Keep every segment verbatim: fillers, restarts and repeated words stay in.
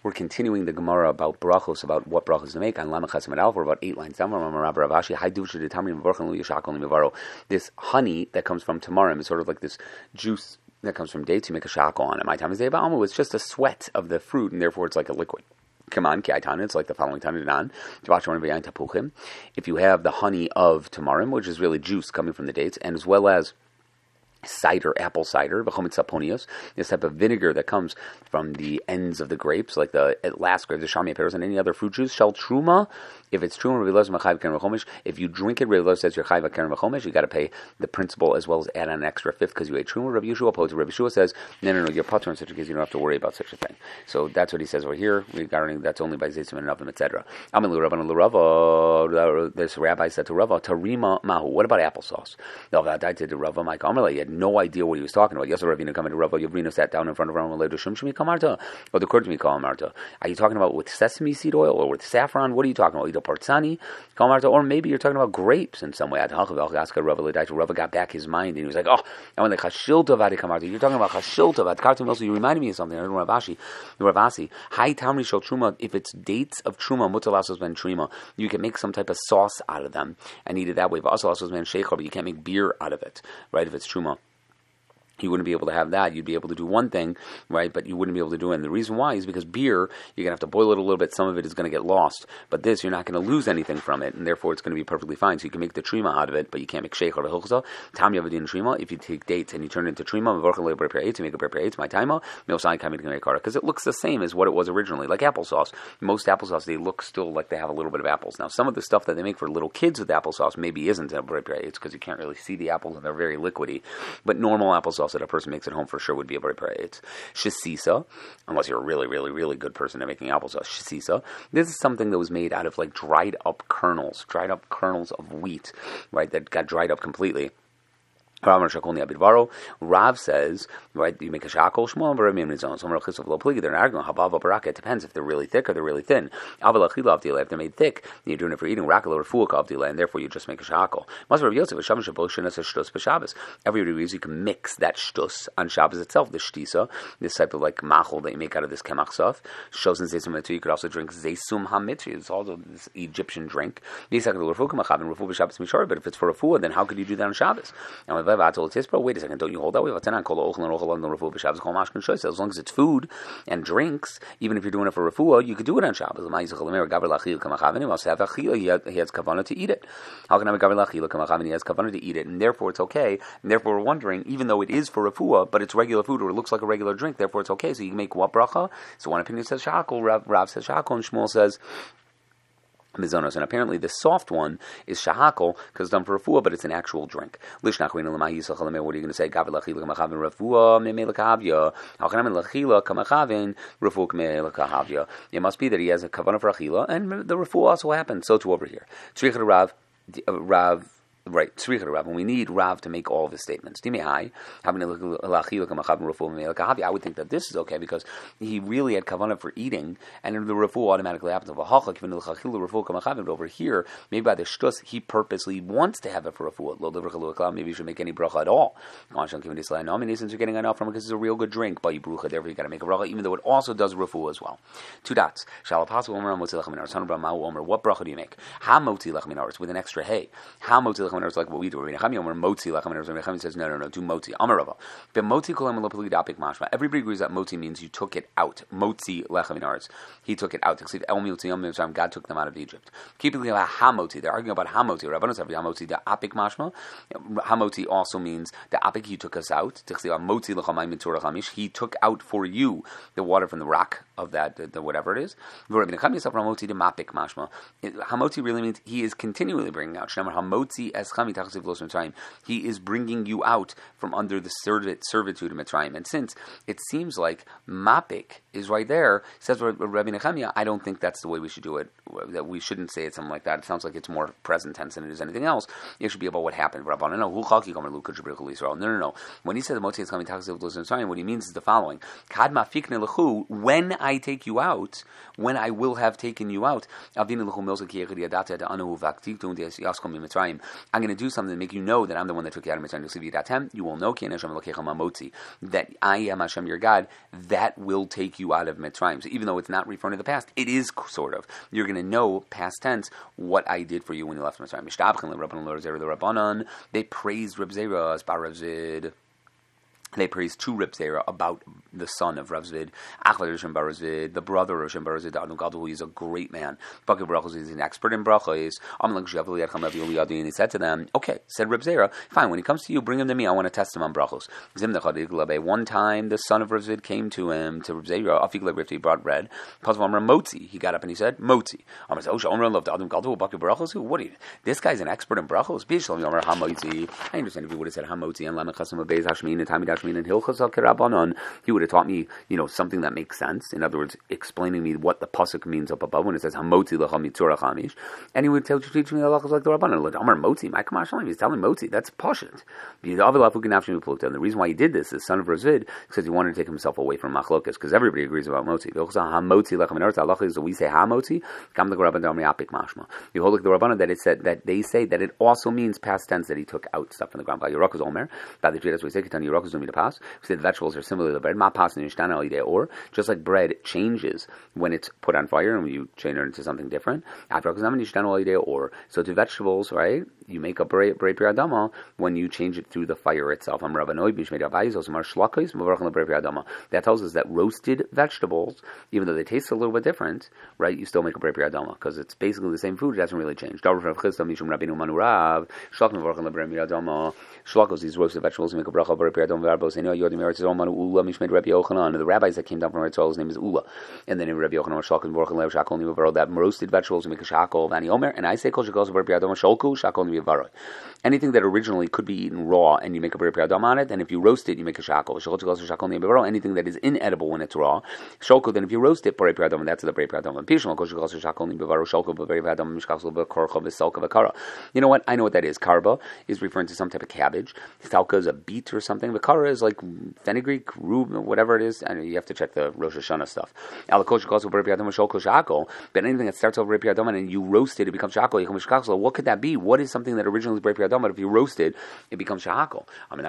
We're continuing the Gemara about brachos, about what brachos to make on Lamed Chesed Alf. We're about eight lines down. This honey that comes from tamarim is sort of like this juice that comes from dates. You make a shakal on it. My time is Eba it's just a sweat of the fruit, and therefore it's like a liquid. Come on, it's like the following Tanadan. If you have the honey of tamarim, which is really juice coming from the dates, and as well as cider, apple cider, this type of vinegar that comes from the ends of the grapes, like the last grapes, the shamia pears, and any other fruit juice, shall truma. If it's truma, if you drink it, Rabbi says you're chayv keren v'chomesh, you got to pay the principal as well as add on an extra fifth because you ate truma. Rabbi Yeshua opposed. Rabbi Yeshua says, no, no, no, you're potter in such a case, you don't have to worry about such a thing. So that's what he says over here regarding that's only by zaytzim and avim, et cetera. This rabbi said to Rava, Tarima mahu. What about applesauce? No, that I did to Rava. Mike Amalei, he had no idea what he was talking about. Yes, Ravina coming to Rava. Ravina sat down in front of Rava. Later, Shum Shmi Kamarta. Or the Kurd Shmi Kamarta. Are you talking about with sesame seed oil or with saffron? What are you talking about? Either partsani, Kamarta, or maybe you're talking about grapes in some way. Rava got back his mind and he was like, oh, I went like Hashilta Vadi Kamarta. You're talking about Hashilta Vadi Kartum. Also, you reminded me of something. I don't know Ravashi. Ravasi. Hai Tamri Shel Truma. If it's dates of Truma, Mutalasos Ben Trima, you can make some type of sauce out of them and eat it that way. But also, also Ben Sheikhar, but you can't make beer out of it, right? If it's Truma. You wouldn't be able to have that. You'd be able to do one thing, right? But you wouldn't be able to do it. And the reason why is because beer, you're going to have to boil it a little bit. Some of it is going to get lost. But this, you're not going to lose anything from it. And therefore, it's going to be perfectly fine. So you can make the trima out of it, but you can't make sheikh or hilchza. Tam yavadin trima. If you take dates and you turn it into trima, to make a prepare eight, my taima, because it looks the same as what it was originally, like applesauce. Most applesauce, they look still like they have a little bit of apples. Now, some of the stuff that they make for little kids with applesauce maybe isn't a prepare eight because you can't really see the apples and they're very liquidy. But normal applesauce that a person makes at home for sure would be a very it's shisisa, unless you're a really, really, really good person at making applesauce. Shisisa. This is something that was made out of like dried up kernels, dried up kernels of wheat, right? That got dried up completely. Rav says, right, you make a shakol, shmuel, they're not arguing, it depends if they're really thick or they're really thin. If they're made thick, you're doing it for eating, and therefore you just make a shakol. Every reason you can mix that shtus on Shabbos itself, the shtisa, this type of like machol that you make out of this kemach saf, shows in zeisum hamitri. You could also drink zeisum hamitri, it's also this Egyptian drink. But if it's for refuah, then how could you do that on Shabbos? And wait a second, don't you hold that? We have a tenan kol ochel and ochel on the refuah b'Shabbos kol mashkin shoyse. As long as it's food and drinks, even if you're doing it for refuah, you could do it on Shabbos. He must have achila. He has kavanah to eat it. How can I have gaver lachila kamachavin? He has kavanah to eat it, and therefore it's okay. And therefore we're wondering, even though it is for refuah, but it's regular food or it looks like a regular drink, therefore it's okay. So you can make what bracha? So one opinion says shakol, Rav, Rav says shakol, and Shmuel says mizonos, and apparently the soft one is shahakol because it's done for refuah, but it's an actual drink. What are you going to say? How can I It must be that he has a kavanah for achila, and the refuah also happens. So too over here. Rav, Rav. Right, when we need Rav to make all of his statements. I would think that this is okay because he really had kavanah for eating, and the refuah automatically happens. But over here, maybe by the shtus, he purposely wants to have it for refuah. Maybe you should make any bracha at all. Since you're getting enough from it because it's a real good drink, but you brucha, therefore you got to make a bracha, even though it also does refuah as well. Two dots. What bracha do you make? With an extra hay. It's like what we do. Motzi says, no, no, no, do motzi. Amarava. Everybody agrees that motzi means you took it out. Motzi lechaminarz. He took it out. God took them out of Egypt. Keep it about hamoti. They're arguing about hamoti. Rabbanos have hamoti. The apik mashma. Hamoti also means the apik. He took us out. He took out for you the water from the rock of that, the, the whatever it is. Hamoti really means he is continually bringing out. He is bringing you out from under the servitude of Mitzrayim. And since it seems like mapik is right there, says Rabbi Nechemia, I don't think that's the way we should do it. That we shouldn't say it something like that. It sounds like it's more present tense than it is anything else. It should be about what happened. No, no, no. When he says the Motzi is coming, what he means is the following: when I take you out, when I will have taken you out, I'm going to do something to make you know that I'm the one that took you out of Mitzrayim. You will know that I am Hashem your God, that will take you out of Mitzrayim. So even though it's not referring to the past, it is sort of. You're going to know, past tense, what I did for you when you left Mitzrayim. They praised Reb Zera as Bar Rav Zvid. They praise to Reb Zera about the son of Rav Zvid, the brother of Rishon Bar Zvid, who is a great man. He's an expert in brachos. And he said to them, okay, said Reb Zera, fine, when he comes to you, bring him to me, I want to test him on brachos. One time, the son of Rav Zvid came to him, to Reb Zera, he brought bread. He got up and he said, Motzi. What are you? This guy's an expert in brachos. I understand if he would have said Hamotzi and Lamechasam Beis Hashmin and Tamidash. And Hilchos Al-Kerabanon, he would have taught me, you know, something that makes sense. In other words, explaining me what the pasuk means up above when it says Hamotzi Lecha Mitzurah Chamish, and he would tell, teach me halachos like the Rabbanon. Amar Motzi, my Kamash, he's telling Motzi, that's pashut. And the reason why he did this, the son of Rav Zvid, because he wanted to take himself away from machlokas, because everybody agrees about Motzi. Hamotzi Lecha Mitzurah Halacha is that we say Hamotzi, Kam the Rabbanon Amriapik Mashma. You hold like the Rabbanon that it said that they say that it also means past tense that he took out stuff from the ground. By Yerokas Omer, that the Judas we say Ketan Yerokas doing the pass. We say the vegetables are similar to bread. Ma pas or just like bread changes when it's put on fire and when you change it into something different. Or so to vegetables, right? You make a brei piradama when you change it through the fire itself. That tells us that roasted vegetables, even though they taste a little bit different, right? You still make a brei piradama because it's basically the same food. It hasn't really changed. Shlakos, these roasted vegetables, make a bracha brei piradama. The rabbis that came down from Eretz Yisrael, his name is Ula, and then in Rabbi Yochanan Shalkos Baruch Lev Shakol Nivaro, that roasted vegetables make a shakol vani omer, and I say kol shekos brei piradama sholku shakol nivaro. Anything that originally could be eaten raw and you make a brei piradama on it, and if you roast it, you make a shakol. Anything that is inedible when it's raw, sholku. Then if you roast it, brei piradama, that's the brei piradama. Pishmal kol shekos shakol nivaro sholku brei piradama mishkachol bekorcha v'salka v'kara. You know what? I know what that is. Karba is referring to some type of cabbage. Salka is a beet or something. V'kara is like fenugreek, rube, whatever it is, and you have to check the Rosh Hashanah stuff. But anything that starts off brei piradama and you roast it, it becomes shakol. What could that be? What is something that originally is brei piradama, but if you roast it, it becomes shakol?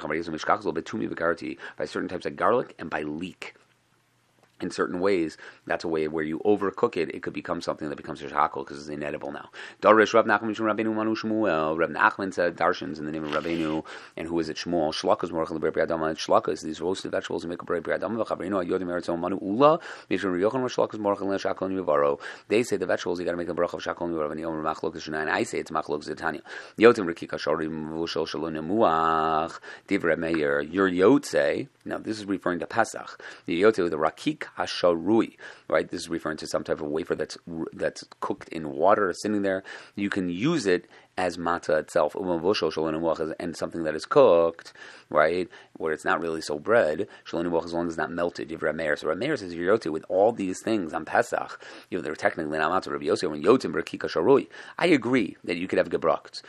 By certain types of garlic and by leek. In certain ways, that's a way where you overcook it, it could become something that becomes a shakol because it's inedible now. Darish Rav Nachman Mishum Rabbeinu Manu Shmuel. Rav Nachman said darshans in the name of Rabbeinu, and who is it? Shmuel. Shlakas Morachel Brei Piradama. And Shlakas, these roasted vegetables, make a Brei Piradama. V'chabrinu Ayodim Eretzon Manu Ula. Mishum Rav Yochanan Shlakas Morachel Shakol Nivaro. They say the vegetables you got to make a bracha of Shakol Nivaro. And Yom Machlok Shana. And I say it's Machlok Zetanya. Yotim Rikika Sharim Vushel Shalom Nemuach. Divrei Meir. Your Yotze. Now this is referring to Pesach. The Yotze, the Rakik Hasharui, right? This is referring to some type of wafer that's that's cooked in water, sitting there. You can use it as matzah itself, and something that is cooked, right, where it's not really so bread, as long as it's not melted. You have Rameir. So Rameir says, Yotim, with all these things on Pesach, you know, they're technically not matzah, Rabbi Yossi, when Yotim, Rekika Sharui. I agree that you could have gebrakt,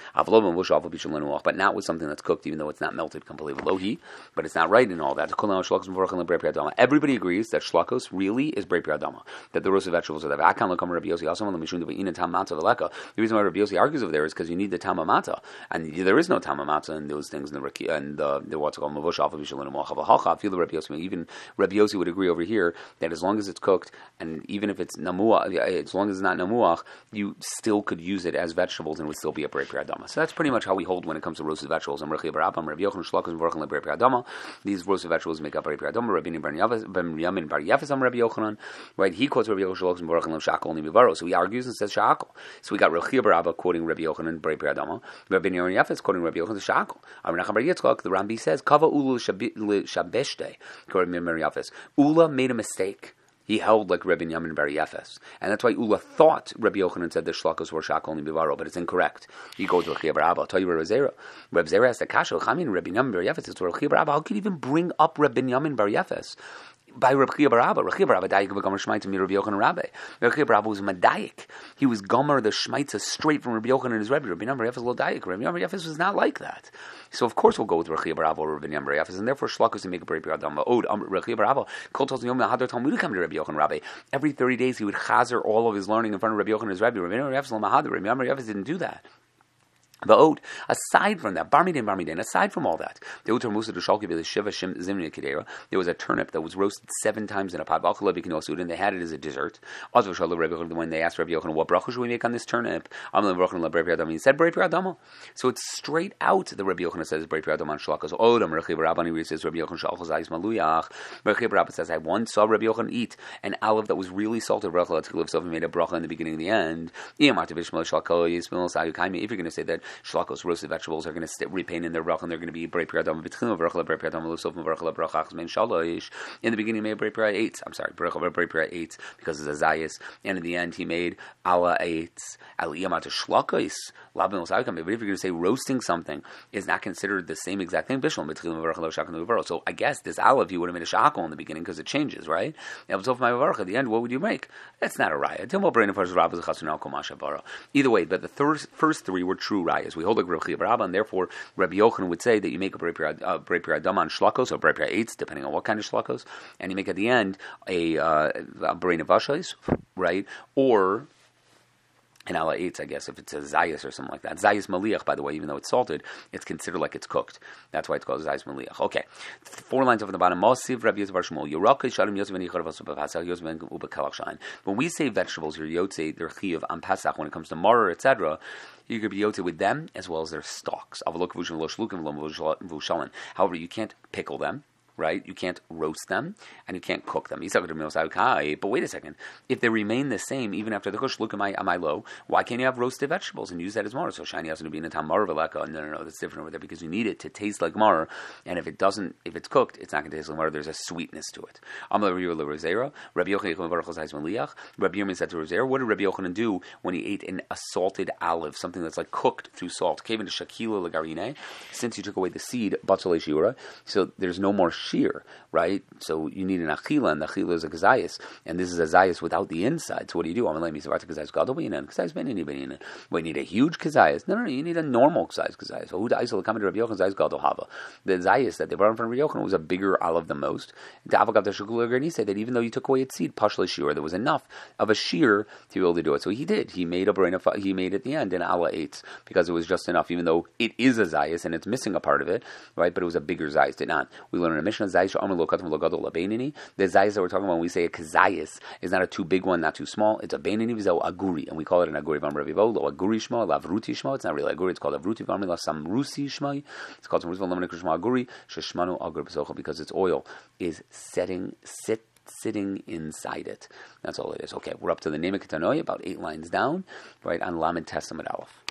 but not with something that's cooked, even though it's not melted completely. Lohi, but it's not right in all that. Everybody agrees that shlakos really is brei piradama, that the roasted vegetables are the vakan lokam Rabbi Yossi. The reason why Rabbi Yossi argues over there is because you need the tama matzah, and there is no tama matzah in those things in the Raki and the, the what's called mavush alpha vishalin mochav. Feel the Rabbi Yossi. Even Rabbi Yossi would agree over here that as long as it's cooked, and even if it's namuach, as long as it's not namuach, you still could use it as vegetables and it would still be a brei piradama. So that's pretty much how we hold when it comes to roasted vegetables. Rabbi Yochanan shlakas v'orchen lebrei piradama. These roasted vegetables make up brei piradama. Rabbi Yamin bar Yafes am Rabbi Yochanan. Right? He quotes Rabbi Yochanan shlakas v'orchen lev nivaro. So he argues and says shakol. So we got Rabbi Abba quoting Rabbi Yochanan brei piradama. Rabbi Yochanan Yafes quoting Rabbi Yochanan shakol. The Rambi says kava ulu shabeshte. Ula made a mistake. He held like Rabbi Yamin bar Yafes, and that's why Ula thought Rabbi Yochanan said the shlakos were shakol nivaro, but it's incorrect. You go to Rabbi Abba. I'll tell you Rabbi Zera. Rabbi Zera asked the kasha. Chamin Rabbi Yamin bar Yafes. It's Rabbi Abba. How could you even bring up Rabbi Yamin bar Yafes? By Rabbi Chia bar Abba. Rabbi Chia bar Abba daik v'gomer shmaitza mi Rabbi Yochanan Rabbi. Rabbi Chia bar Abba was madayik. He was gomer the shmaitza straight from Rabbi Yochanan and his Rebbe. Rabbi Yamin bar Yafes lo daik. Rabbi Yamin bar Yafes was not like that. So of course we'll go with Rabbi Chia bar Abba or Rabbi Yamin bar Yafes, and therefore shlakos to make a brei piradama. Od Rabbi Chia bar Abba kol tells yom lahadar talmud come to Rabbi Yochanan Rabbi. Every thirty days he would chazer all of his learning in front of Rabbi Yochanan and his Rebbe. Rabbi Yamin bar Yafes lo mahadar. Rabbi Yamin bar Yafes didn't do that. The oat, aside from that, barmidain, barmidain, aside from all that, there was a turnip that was roasted seven times in a pot, and they had it as a dessert. When they asked Rabbi Yochanan, what bracha should we make on this turnip? He said, so it's straight out the Rabbi Yochanan says, Rabbi Yochanan says, I once saw Rabbi Yochanan eat an olive that was really salted, so he made a bracha in the beginning and the end. If you're going to say that shlakos, roasted vegetables, are going to repaint in their bracha, and they're going to be brei pri adam b'tchilin bracha brei pri adam l'sof bracha bracha achas men shalosh. In the beginning, he made brei pri eight. I'm sorry, bracha brei pri eight because it's a zayis, and in the end, he made ala eight aliyamata shlakos labin l'sayikam. But if you're going to say roasting something is not considered the same exact thing, bishlam b'tchilin bracha lo shakan l'varo. So I guess this olive you would have made a shakol in the beginning because it changes, right? And so my bracha at the end, what would you make? That's not a raya. Either way, but the first first three were true rayas. We hold like Rabbi Chia bar Abba, and therefore Rabbi Yochanan would say that you make a brei pri uh, adam on shlakos or brei pri eights, depending on what kind of shlakos, and you make at the end a, uh, a brei nevashos, right, or an ala eights, I guess, if it's a zayis or something like that. Zayis maliach, by the way, even though it's salted, it's considered like it's cooked. That's why it's called zayis maliach. Okay, four lines over the bottom. Mosiv Rabbi Yosef bar Shmuel. Yoraka shalim Yosef ben Yichar v'asub b'Pasach Yosef ben u'b'Kalach Shain. When we say vegetables, you're yotze, they're chiyuv on Pasach. When it comes to maror, et cetera, you could be yotze with them as well as their stalks. However, you can't pickle them. Right? You can't roast them, and you can't cook them. But wait a second. If they remain the same, even after the kush, look at my am I low, why can't you have roasted vegetables and use that as mar? So shiny has to be in a tam mar veleka. No, no, no, that's different over there because you need it to taste like mar, and if it doesn't, if it's cooked, it's not going to taste like mar. There's a sweetness to it. Rabbi Yochanan said to Rozera, what did Rabbi Yochanan do when he ate an assalted olive, something that's like cooked through salt? Came into shakila lagarine, since you took away the seed, batzalei shiura, so there's no more shear, right? So you need an achila, and the achila is a kazayas, and this is a zayas without the inside. So what do you do? I'm like, we need a huge kazayas. No, no, no, you need a normal size kazayas. The zayas that they brought in front of Rabbi Yochanan was a bigger olive than most. He said that even though you took away its seed, pashla shear, there was enough of a shear to be able to do it. So he did. He made a brain of, he made at the end an ala eight because it was just enough, even though it is a zayas and it's missing a part of it, right? But it was a bigger zayas. Did not. We learn in a Mishnah, zayis she'amar lo katam lo gadol labeinini. The zayis that we're talking about when we say a kazayis is not a too big one, not too small. It's a beinini v'zeh aguri, and we call it an aguri vam revivo lo aguri shmo lavruti shmo. It's not really aguri. It's called avruti vam la samrusi shmo. It's called samrusi vam shmo aguri sheshmanu agur b'socha because its oil is setting sit. sitting inside it. That's all it is. Okay, we're up to the Name of Ketanoia, about eight lines down, right on Lamed Testament Aleph.